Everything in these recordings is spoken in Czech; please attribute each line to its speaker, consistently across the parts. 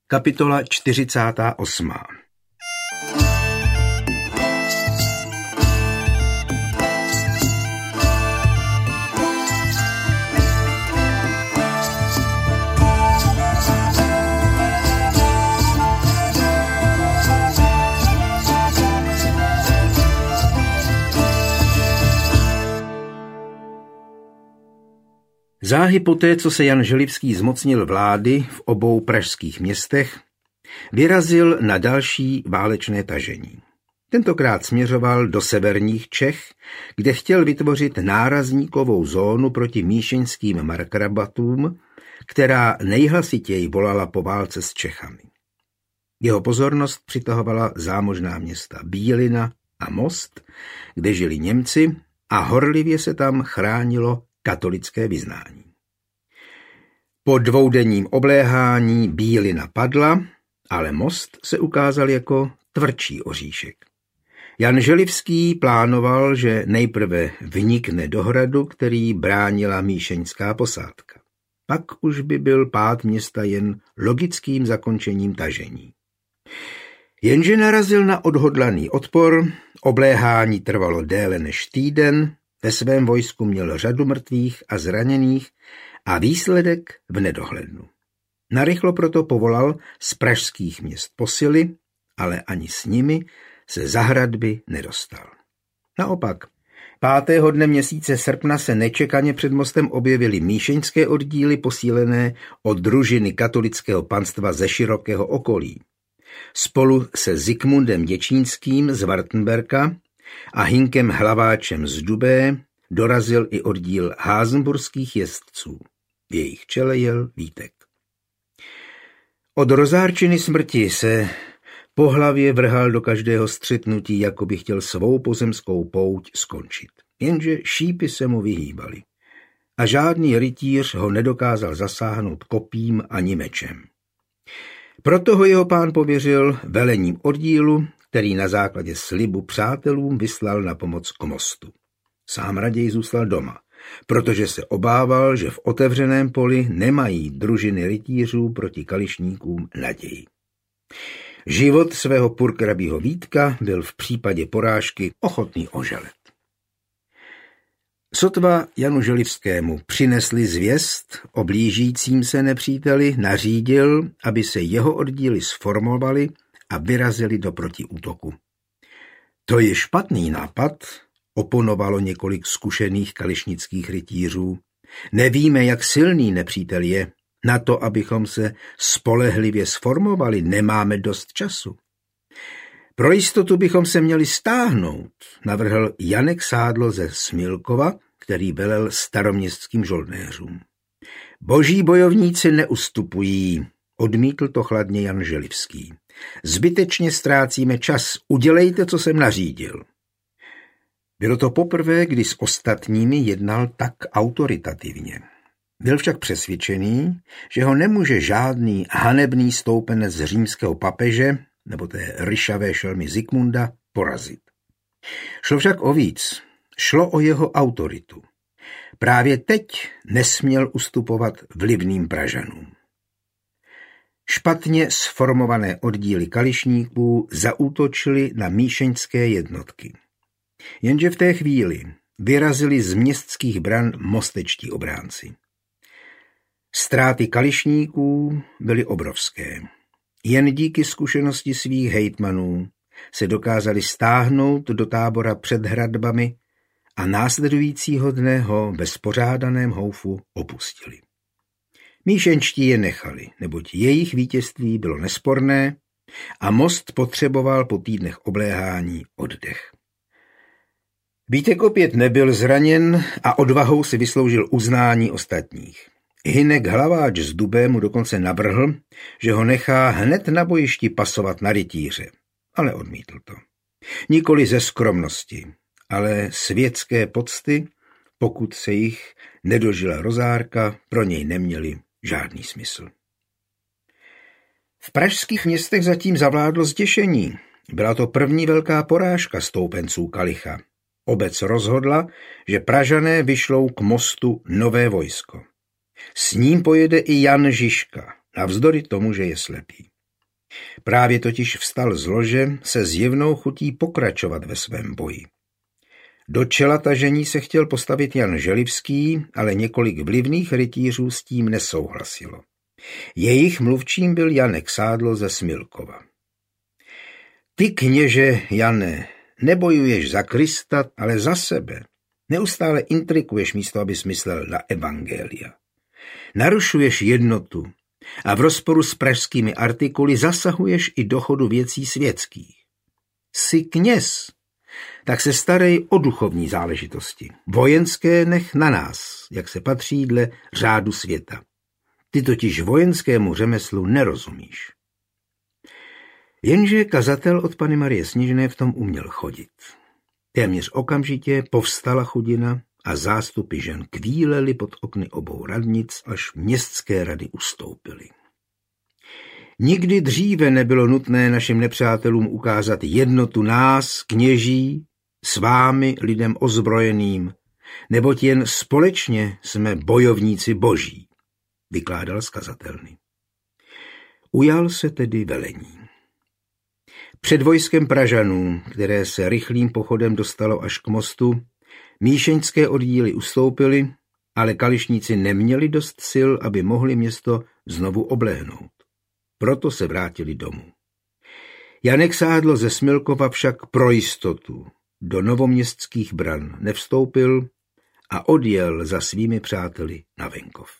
Speaker 1: Kapitola 48. Záhy poté, co se Jan Želivský zmocnil vlády v obou pražských městech, vyrazil na další válečné tažení. Tentokrát směřoval do severních Čech, kde chtěl vytvořit nárazníkovou zónu proti míšeňským markrabatům, která nejhlasitěji volala po válce s Čechami. Jeho pozornost přitahovala zámožná města Bílina a Most, kde žili Němci a horlivě se tam chránilo katolické vyznání. Po dvoudenním obléhání Bílina padla, ale Most se ukázal jako tvrdší oříšek. Jan Želivský plánoval, že nejprve vnikne do hradu, který bránila míšeňská posádka. Pak už by byl pád města jen logickým zakončením tažení. Jenže narazil na odhodlaný odpor, obléhání trvalo déle než týden, ve svém vojsku měl řadu mrtvých a zraněných a výsledek v nedohlednu. Narychlo proto povolal z pražských měst posily, ale ani s nimi se za hradby nedostal. Naopak, 5. dne měsíce srpna se nečekaně před mostem objevily míšeňské oddíly posílené od družiny katolického panstva ze širokého okolí. Spolu se Zikmundem Děčínským z Wartenberka a Hinkem Hlaváčem z Dubé dorazil i oddíl házenburských jezdců. V jejich čele jel Vítek. Od rozárčiny smrti se po hlavě vrhal do každého střetnutí, jako by chtěl svou pozemskou pouť skončit. Jenže šípy se mu vyhýbaly a žádný rytíř ho nedokázal zasáhnout kopím ani mečem. Proto ho jeho pán pověřil velením oddílu, který na základě slibu přátelům vyslal na pomoc k mostu. Sám raději zůstal doma, protože se obával, že v otevřeném poli nemají družiny rytířů proti kališníkům naději. Život svého purkrabího Vítka byl v případě porážky ochotný oželet. Sotva Janu Želivskému přinesli zvěst o blížícím se nepříteli, nařídil, aby se jeho oddíly sformovali a vyrazili do protiútoku. To je špatný nápad, oponovalo několik zkušených kališnických rytířů. Nevíme, jak silný nepřítel je. Na to, abychom se spolehlivě sformovali, nemáme dost času. Pro jistotu bychom se měli stáhnout, navrhl Janek Sádlo ze Smilkova, který velel staroměstským žoldnéřům. Boží bojovníci neustupují, odmítl to chladně Jan Želivský. Zbytečně ztrácíme čas, udělejte, co jsem nařídil. Bylo to poprvé, kdy s ostatními jednal tak autoritativně. Byl však přesvědčený, že ho nemůže žádný hanebný stoupenec římského papeže nebo té ryšavé šelmy Zikmunda porazit. Šlo však o víc. Šlo o jeho autoritu. Právě teď nesměl ustupovat vlivným Pražanům. Špatně sformované oddíly kališníků zaútočily na míšeňské jednotky. Jenže v té chvíli vyrazili z městských bran mostečtí obránci. Ztráty kališníků byly obrovské. Jen díky zkušenosti svých hejtmanů se dokázali stáhnout do tábora před hradbami a následujícího dne ho ve spořádaném houfu opustili. Míšenčtí je nechali, neboť jejich vítězství bylo nesporné a most potřeboval po týdnech obléhání oddech. Vítek opět nebyl zraněn a odvahou si vysloužil uznání ostatních. Hynek Hlaváč z Dubé mu dokonce navrhl, že ho nechá hned na bojišti pasovat na rytíře, ale odmítl to. Nikoli ze skromnosti, ale světské pocty, pokud se jich nedožila rozárka, pro něj neměly žádný smysl. V pražských městech zatím zavládlo zděšení. Byla to první velká porážka stoupenců Kalicha. Obec rozhodla, že Pražané vyšlou k mostu nové vojsko. S ním pojede i Jan Žižka, navzdory tomu, že je slepý. Právě totiž vstal z lože se zjevnou chutí pokračovat ve svém boji. Do čela tažení se chtěl postavit Jan Želivský, ale několik vlivných rytířů s tím nesouhlasilo. Jejich mluvčím byl Janek Sádlo ze Smilkova. Ty, kněže Jane, nebojuješ za Krista, ale za sebe. Neustále intrikuješ místo, abys myslel na evangelia. Narušuješ jednotu a v rozporu s pražskými artikuly zasahuješ i do chodu věcí světských. Jsi kněz, tak se starej o duchovní záležitosti. Vojenské nech na nás, jak se patří dle řádu světa. Ty totiž vojenskému řemeslu nerozumíš. Jenže kazatel od Panny Marie Sněžné v tom uměl chodit. Téměř okamžitě povstala chudina a zástupy žen kvílely pod okny obou radnic, až městské rady ustoupily. Nikdy dříve nebylo nutné našim nepřátelům ukázat jednotu nás, kněží, s vámi, lidem ozbrojeným, neboť jen společně jsme bojovníci boží, vykládal z kazatelny. Ujal se tedy velení. Před vojskem Pražanů, které se rychlým pochodem dostalo až k mostu, míšeňské oddíly ustoupily, ale kališníci neměli dost sil, aby mohli město znovu oblehnout. Proto se vrátili domů. Janek Sádlo ze Smilkova však pro jistotu do novoměstských bran nevstoupil a odjel za svými přáteli na venkov.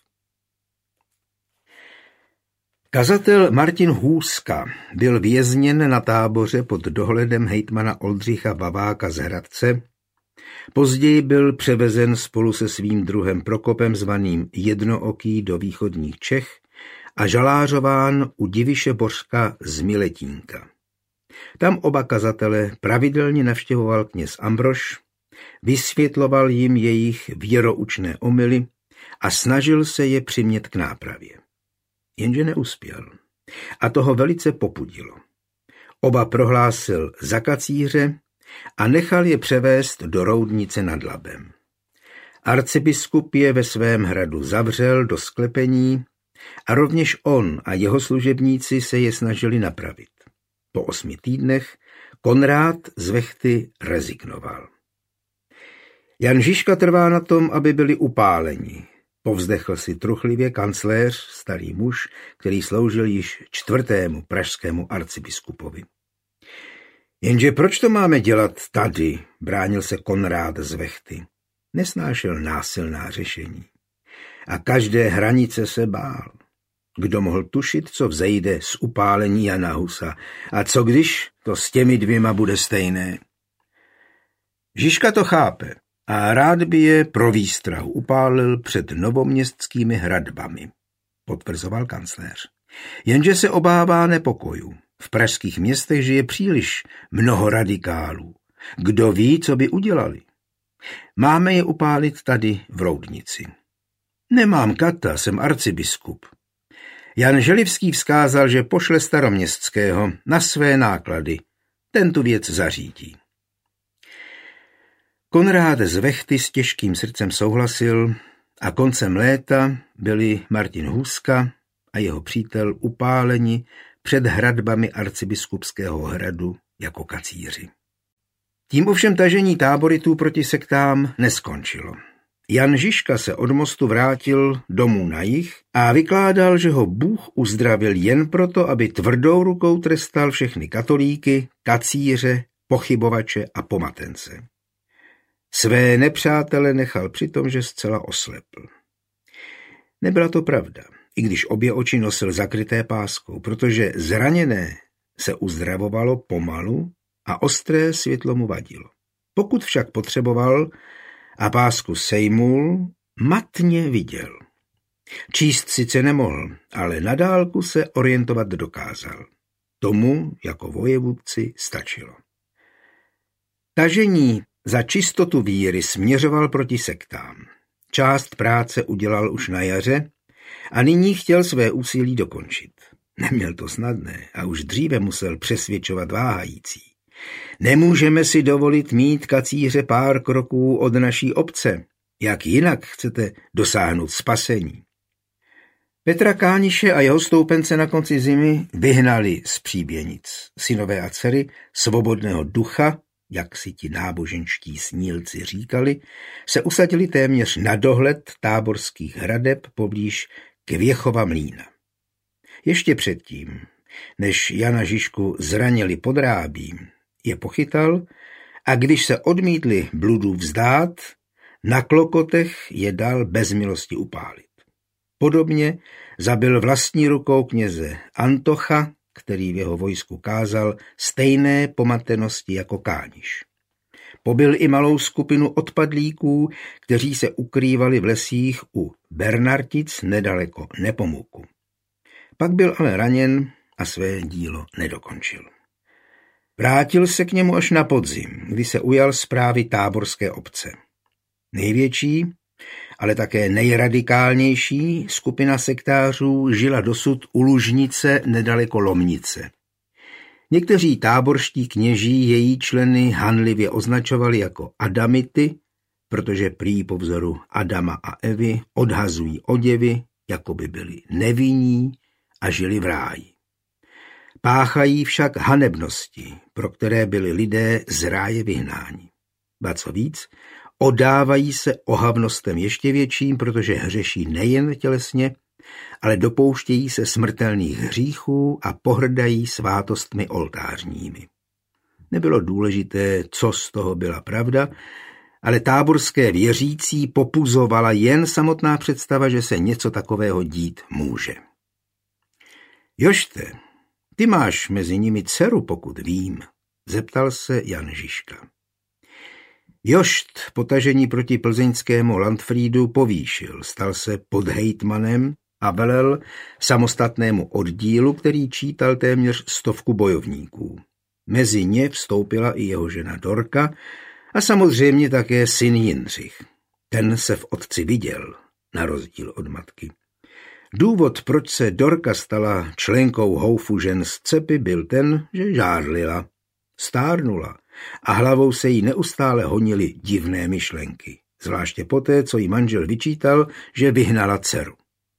Speaker 1: Kazatel Martin Hůzka byl vězněn na Táboře pod dohledem hejtmana Oldřicha Baváka z Hradce. Později byl převezen spolu se svým druhem Prokopem zvaným Jednooký do východních Čech a žalářován u Diviše Bořka z Miletínka. Tam oba kazatele pravidelně navštěvoval kněz Ambrož, vysvětloval jim jejich věroučné omyly a snažil se je přimět k nápravě. Jenže neuspěl. A toho velice popudilo. Oba prohlásil za kacíře a nechal je převést do Roudnice nad Labem. Arcibiskup je ve svém hradu zavřel do sklepení a rovněž on a jeho služebníci se je snažili napravit. Po 8 týdnech Konrád z Vechty rezignoval. Jan Žižka trvá na tom, aby byli upáleni. Povzdechl si truchlivě kancléř, starý muž, který sloužil již 4. pražskému arcibiskupovi. Jenže proč to máme dělat tady, bránil se Konrád z Vechty. Nesnášel násilná řešení. A každé hranice se bál. Kdo mohl tušit, co vzejde z upálení Jana Husa a co když to s těmi dvěma bude stejné. Žižka to chápe a rád by je pro výstrahu upálil před novoměstskými hradbami, potvrzoval kancléř. Jenže se obává nepokojů. V pražských městech žije příliš mnoho radikálů. Kdo ví, co by udělali? Máme je upálit tady v Roudnici. Nemám kata, jsem arcibiskup. Jan Želivský vzkázal, že pošle staroměstského na své náklady. Ten tu věc zařídí. Konrád z Vechty s těžkým srdcem souhlasil a koncem léta byli Martin Hůzka a jeho přítel upáleni před hradbami arcibiskupského hradu jako kacíři. Tím ovšem tažení táboritů proti sektám neskončilo. Jan Žižka se od mostu vrátil domů na jih a vykládal, že ho Bůh uzdravil jen proto, aby tvrdou rukou trestal všechny katolíky, kacíře, pochybovače a pomatence. Své nepřátele nechal přitom, že zcela oslepl. Nebyla to pravda, i když obě oči nosil zakryté páskou, protože zraněné se uzdravovalo pomalu a ostré světlo mu vadilo. Pokud však potřeboval a pásku sejmul, matně viděl. Číst sice nemohl, ale na dálku se orientovat dokázal. Tomu jako vojevůdci stačilo. Tažení za čistotu víry směřoval proti sektám. Část práce udělal už na jaře a nyní chtěl své úsilí dokončit. Neměl to snadné a už dříve musel přesvědčovat váhající. Nemůžeme si dovolit mít kacíře pár kroků od naší obce. Jak jinak chcete dosáhnout spasení? Petra Kániše a jeho stoupence na konci zimy vyhnali z Příběnic. Synové a dcery svobodného ducha, jak si ti náboženští snílci říkali, se usadili téměř na dohled táborských hradeb poblíž Kvěchova mlýna. Ještě předtím, než Jana Žižku zranili podrábím, je pochytal a když se odmítli bludu vzdát, na klokotech je dal bez milosti upálit. Podobně zabil vlastní rukou kněze Antocha, který v jeho vojsku kázal stejné pomatenosti jako Kániš. Pobil i malou skupinu odpadlíků, kteří se ukrývali v lesích u Bernartic nedaleko Nepomuku. Pak byl ale raněn a své dílo nedokončil. Vrátil se k němu až na podzim, kdy se ujal správy táborské obce. Největší, ale také nejradikálnější skupina sektářů žila dosud u Lužnice nedaleko Lomnice. Někteří táborští kněží její členy hanlivě označovali jako Adamity, protože prý po vzoru Adama a Evy odhazují oděvy, jako by byli nevinní a žili v ráji. Páchají však hanebnosti, pro které byli lidé z ráje vyhnáni. Ba co víc, oddávají se ohavnostem ještě větším, protože hřeší nejen tělesně, ale dopouštějí se smrtelných hříchů a pohrdají svátostmi oltářními. Nebylo důležité, co z toho byla pravda, ale táborské věřící popuzovala jen samotná představa, že se něco takového dít může. Jošte, ty máš mezi nimi dceru, pokud vím, zeptal se Jan Žižka. Jošt potažení proti plzeňskému Landfriedu povýšil, stal se podhejtmanem a velel samostatnému oddílu, který čítal téměř 100 bojovníků. Mezi ně vstoupila i jeho žena Dorka a samozřejmě také syn Jindřich. Ten se v otci viděl, na rozdíl od matky. Důvod, proč se Dorka stala členkou houfu žen z Cepy, byl ten, že žárlila, stárnula a hlavou se jí neustále honily divné myšlenky, zvláště poté, co jí manžel vyčítal, že vyhnala dceru.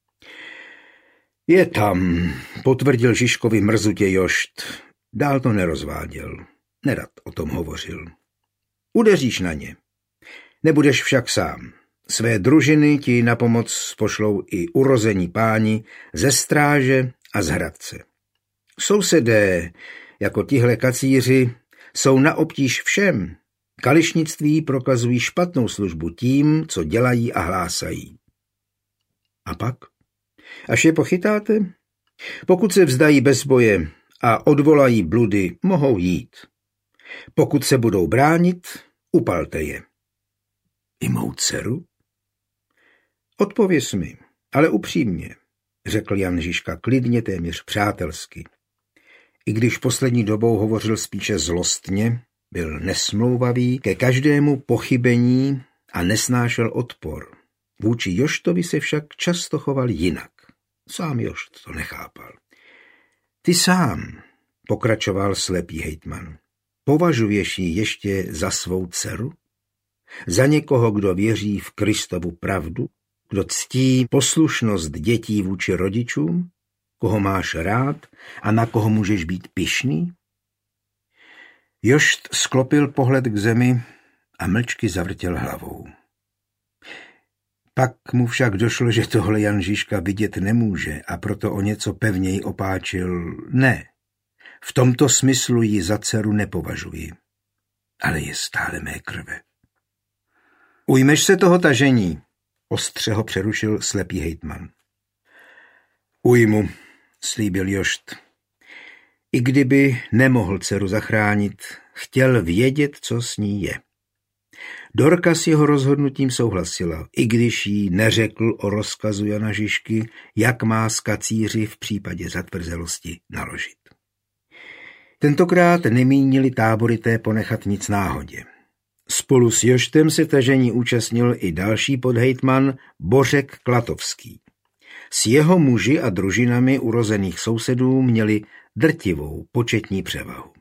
Speaker 1: Je tam, potvrdil Žižkovi mrzutě Jošt. Dál to nerozváděl, nerad o tom hovořil. Udeříš na ně. Nebudeš však sám. Své družiny ti na pomoc pošlou i urození páni ze stráže a z Hradce. Sousedé, jako tihle kacíři, jsou na obtíž všem. Kališnictví prokazují špatnou službu tím, co dělají a hlásají. A pak? Až je pochytáte? Pokud se vzdají bez boje a odvolají bludy, mohou jít. Pokud se budou bránit, upalte je. I mou dceru? Odpověz mi, ale upřímně, řekl Jan Žižka klidně, téměř přátelsky. I když poslední dobou hovořil spíše zlostně, byl nesmlouvavý ke každému pochybení a nesnášel odpor. Vůči Joštovi se však často choval jinak. Sám Jošt to nechápal. Ty sám, pokračoval slepý hejtman, považuješ ji ještě za svou dceru? Za někoho, kdo věří v Kristovu pravdu? Kdo ctí poslušnost dětí vůči rodičům? Koho máš rád a na koho můžeš být pyšný? Jošt sklopil pohled k zemi a mlčky zavrtěl hlavou. Pak mu však došlo, že tohle Jan Žižka vidět nemůže a proto o něco pevněji opáčil. Ne, v tomto smyslu ji za dceru nepovažuji, ale je stále mé krve. Ujmeš se toho tažení, ostře ho přerušil slepý hejtman. Ujmu, slíbil Jošt. I kdyby nemohl dceru zachránit, chtěl vědět, co s ní je. Dorka s jeho rozhodnutím souhlasila, i když jí neřekl o rozkazu Jana Žižky, jak má s kacíři v případě zatvrzelosti naložit. Tentokrát nemínili táborité ponechat nic náhodě. Spolu s Joštem se tažení účastnil i další podhejtman Bořek Klatovský. S jeho muži a družinami urozených sousedů měli drtivou početní převahu.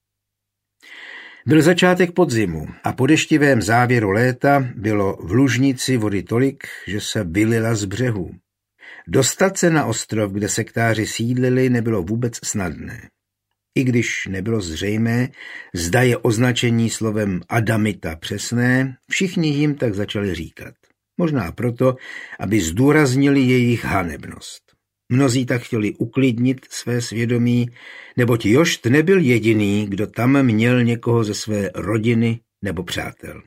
Speaker 1: Byl začátek podzimu a po deštivém závěru léta bylo v Lužnici vody tolik, že se vylila z břehů. Dostat se na ostrov, kde sektáři sídlili, nebylo vůbec snadné. I když nebylo zřejmé, zda je označení slovem Adamita přesné, všichni jim tak začali říkat. Možná proto, aby zdůraznili jejich hanebnost. Mnozí tak chtěli uklidnit své svědomí, neboť Jošt nebyl jediný, kdo tam měl někoho ze své rodiny nebo přátel.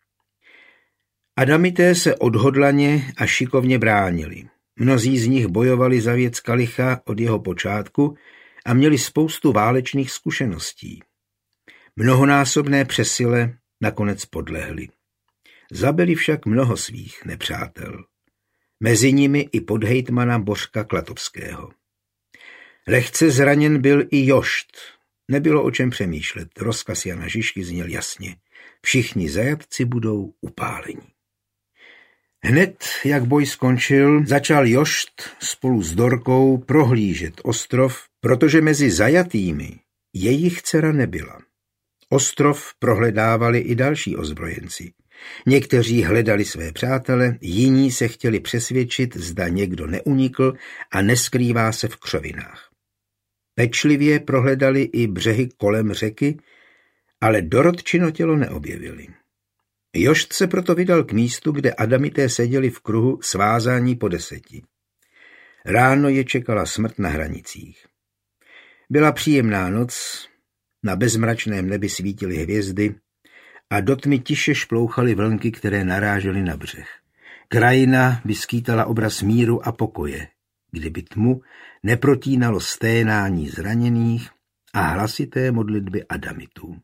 Speaker 1: Adamité se odhodlaně a šikovně bránili. Mnozí z nich bojovali za věc kalicha od jeho počátku a měli spoustu válečných zkušeností. Mnohonásobné přesile nakonec podlehli. Zabili však mnoho svých nepřátel. Mezi nimi i podhejtmana Bořka Klatovského. Lehce zraněn byl i Jošt. Nebylo o čem přemýšlet. Rozkaz Jana Žižky zněl jasně. Všichni zajatci budou upáleni. Hned, jak boj skončil, začal Jošt spolu s Dorkou prohlížet ostrov, protože mezi zajatými jejich dcera nebyla. Ostrov prohledávali i další ozbrojenci. Někteří hledali své přátele, jiní se chtěli přesvědčit, zda někdo neunikl a neskrývá se v křovinách. Pečlivě prohledali i břehy kolem řeky, ale Dorotčino tělo neobjevili. Jošt se proto vydal k místu, kde Adamité seděli v kruhu svázání po 10. Ráno je čekala smrt na hranicích. Byla příjemná noc, na bezmračném nebi svítily hvězdy a do tmy tiše šplouchaly vlnky, které narážely na břeh. Krajina by skýtala obraz míru a pokoje, kdyby tmu neprotínalo sténání zraněných a hlasité modlitby Adamitů.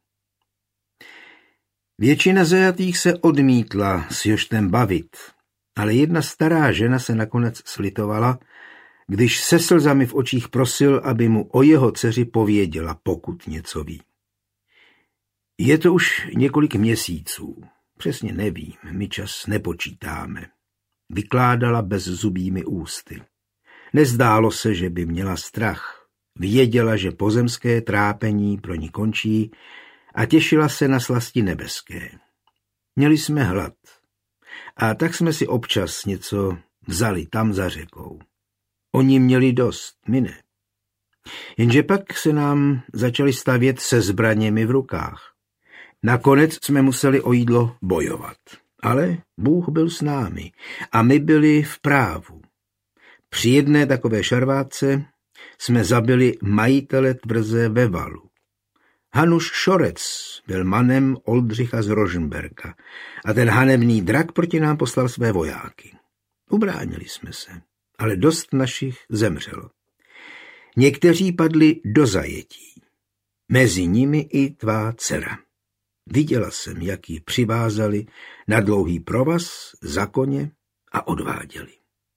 Speaker 1: Většina zajatých se odmítla s Joštem bavit, ale jedna stará žena se nakonec slitovala, když se slzami v očích prosil, aby mu o jeho dceři pověděla, pokud něco ví. Je to už několik měsíců, přesně nevím, my čas nepočítáme, vykládala bezzubými ústy. Nezdálo se, že by měla strach, věděla, že pozemské trápení pro ní končí a těšila se na slasti nebeské. Měli jsme hlad a tak jsme si občas něco vzali tam za řekou. Oni měli dost, my ne. Jenže pak se nám začali stavět se zbraněmi v rukách. Nakonec jsme museli o jídlo bojovat. Ale Bůh byl s námi a my byli v právu. Při jedné takové šarvátce jsme zabili majitele tvrze ve Valu. Hanuš Šorec byl manem Oldřicha z Rožmberka a ten hanebný drak proti nám poslal své vojáky. Ubránili jsme se, ale dost našich zemřelo. Někteří padli do zajetí. Mezi nimi i tvá dcera. Viděla jsem, jak ji přivázali na dlouhý provaz za koně a odváděli.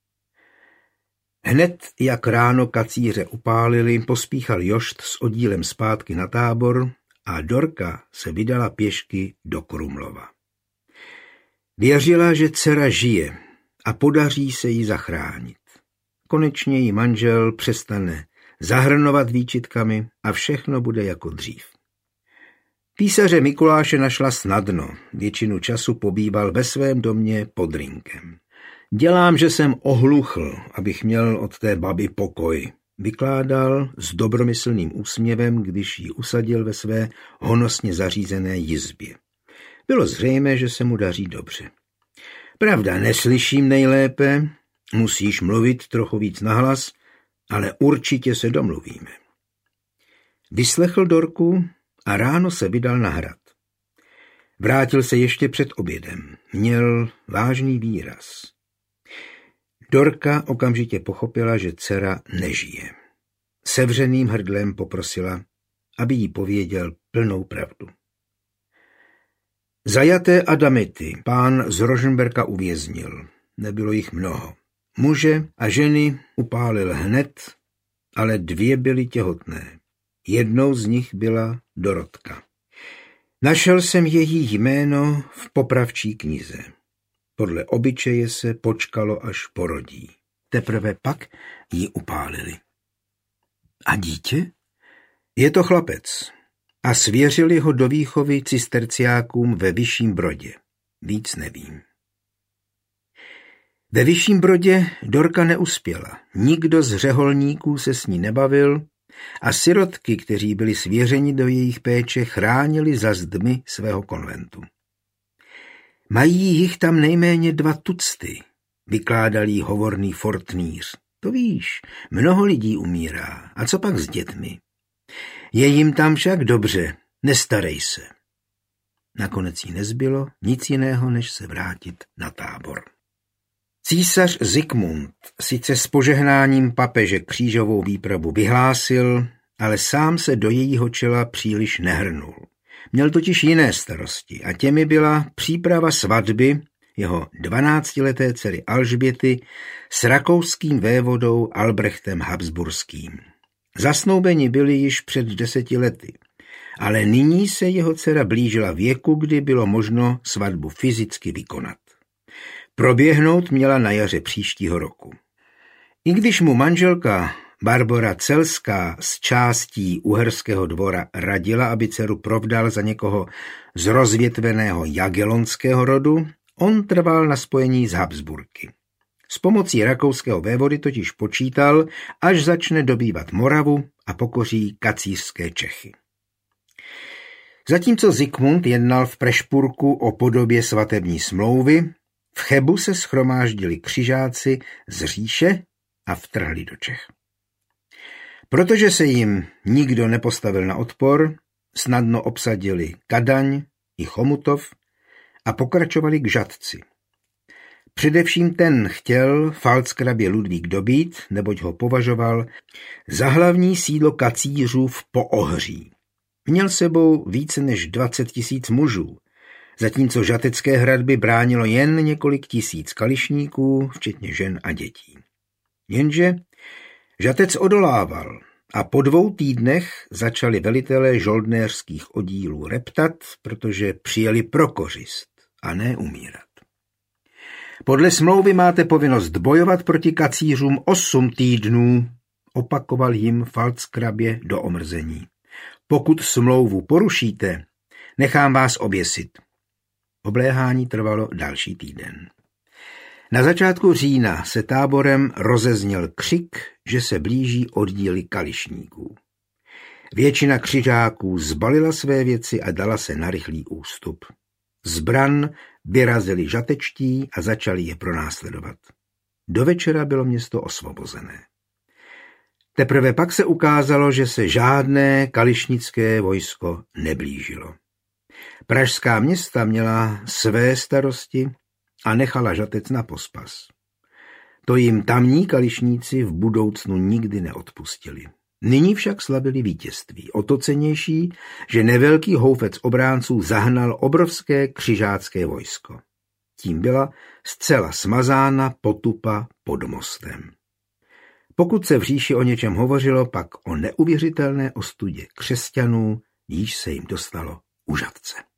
Speaker 1: Hned, jak ráno kacíře upálili, pospíchal Jošt s oddílem zpátky na tábor a Dorka se vydala pěšky do Krumlova. Věřila, že dcera žije a podaří se jí zachránit. Konečně jí manžel přestane zahrnovat výčitkami a všechno bude jako dřív. Písaře Mikuláše našla snadno, většinu času pobýval ve svém domě pod Rýnkem. Dělám, že jsem ohluchl, abych měl od té baby pokoj, vykládal s dobromyslným úsměvem, když ji usadil ve své honosně zařízené jizbě. Bylo zřejmé, že se mu daří dobře. Pravda, neslyším nejlépe, musíš mluvit trochu víc nahlas, ale určitě se domluvíme. Vyslechl Dorku a ráno se vydal na hrad. Vrátil se ještě před obědem. Měl vážný výraz. Dorka okamžitě pochopila, že dcera nežije. Sevřeným hrdlem poprosila, aby jí pověděl plnou pravdu. Zajaté Adamity pán z Rožmberka uvěznil. Nebylo jich mnoho. Muže a ženy upálil hned, ale 2 byly těhotné. Jednou z nich byla Dorotka. Našel jsem její jméno v popravčí knize. Podle obyčeje se počkalo, až porodí. Teprve pak ji upálili. A dítě? Je to chlapec. A svěřili ho do výchovy cisterciákům ve Vyšším Brodě. Víc nevím. Ve Vyšším Brodě Dorka neuspěla. Nikdo z řeholníků se s ní nebavil a sirotky, kteří byli svěřeni do jejich péče, chránili za zdmi svého konventu. Mají jich tam nejméně 2 tucty, vykládal jí hovorný Fortnýř. To víš, mnoho lidí umírá. A co pak s dětmi? Je jim tam však dobře, nestarej se. Nakonec jí nezbylo nic jiného, než se vrátit na tábor. Císař Zikmund sice s požehnáním papeže křížovou výpravu vyhlásil, ale sám se do jejího čela příliš nehrnul. Měl totiž jiné starosti a těmi byla příprava svatby jeho 12leté dcery Alžběty s rakouským vévodou Albrechtem Habsburským. Zasnoubeni byli již před 10 lety, ale nyní se jeho dcera blížila věku, kdy bylo možno svatbu fyzicky vykonat. Proběhnout měla na jaře příštího roku. I když mu manželka Barbora Celská z částí Uherského dvora radila, aby dceru provdal za někoho z rozvětveného jagelonského rodu, on trval na spojení s Habsburky. S pomocí rakouského vévody totiž počítal, až začne dobývat Moravu a pokoří kacířské Čechy. Zatímco Zikmund jednal v Prešpurku o podobě svatební smlouvy, v Chebu se shromáždili křižáci z říše a vtrhli do Čech. Protože se jim nikdo nepostavil na odpor, snadno obsadili Kadaň i Chomutov a pokračovali k Žatci. Především ten chtěl pfalckrabě Ludvík dobít, neboť ho považoval za hlavní sídlo kacířů v Poohří. Měl sebou více než 20 000 mužů, zatímco žatecké hradby bránilo jen několik tisíc kališníků, včetně žen a dětí. Jenže Žatec odolával a po 2 týdnech začali velitelé žoldnéřských oddílů reptat, protože přijeli pro kořist a ne umírat. Podle smlouvy máte povinnost bojovat proti kacířům 8 týdnů, opakoval jim pfalckrabě do omrzení. Pokud smlouvu porušíte, nechám vás oběsit. Obléhání trvalo další týden. Na začátku října se táborem rozezněl křik, že se blíží oddíly kališníků. Většina křižáků zbalila své věci a dala se na rychlý ústup. Z bran vyrazili žatečtí a začali je pronásledovat. Do večera bylo město osvobozené. Teprve pak se ukázalo, že se žádné kališnické vojsko neblížilo. Pražská města měla své starosti a nechala Žatec na pospas. To jim tamní kališníci v budoucnu nikdy neodpustili. Nyní však slavili vítězství. O to cennější, že nevelký houfec obránců zahnal obrovské křižácké vojsko. Tím byla zcela smazána potupa pod mostem. Pokud se v říši o něčem hovořilo, pak o neuvěřitelné ostudě křesťanů, již se jim dostalo u Žatce.